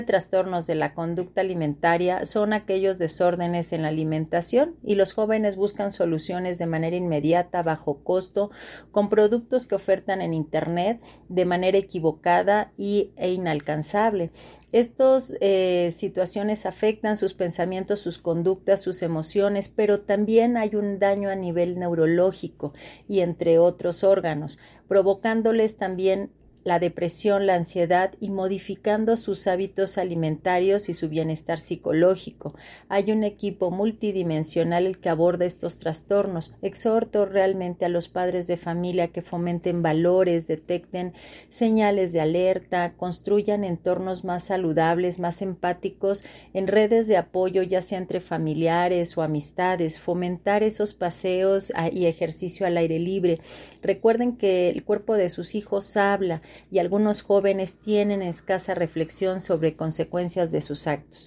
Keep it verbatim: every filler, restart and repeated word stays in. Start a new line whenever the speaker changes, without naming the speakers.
Trastornos de la conducta alimentaria son aquellos desórdenes en la alimentación y los jóvenes buscan soluciones de manera inmediata, bajo costo, con productos que ofertan en Internet de manera equivocada y, e inalcanzable. Estas eh, situaciones afectan sus pensamientos, sus conductas, sus emociones, pero también hay un daño a nivel neurológico y entre otros órganos, provocándoles también la depresión, la ansiedad y modificando sus hábitos alimentarios y su bienestar psicológico. Hay un equipo multidimensional el que aborda estos trastornos. Exhorto realmente a los padres de familia que fomenten valores, detecten señales de alerta, construyan entornos más saludables, más empáticos, en redes de apoyo, ya sea entre familiares o amistades, fomentar esos paseos y ejercicio al aire libre. Recuerden que el cuerpo de sus hijos habla y algunos jóvenes tienen escasa reflexión sobre consecuencias de sus actos.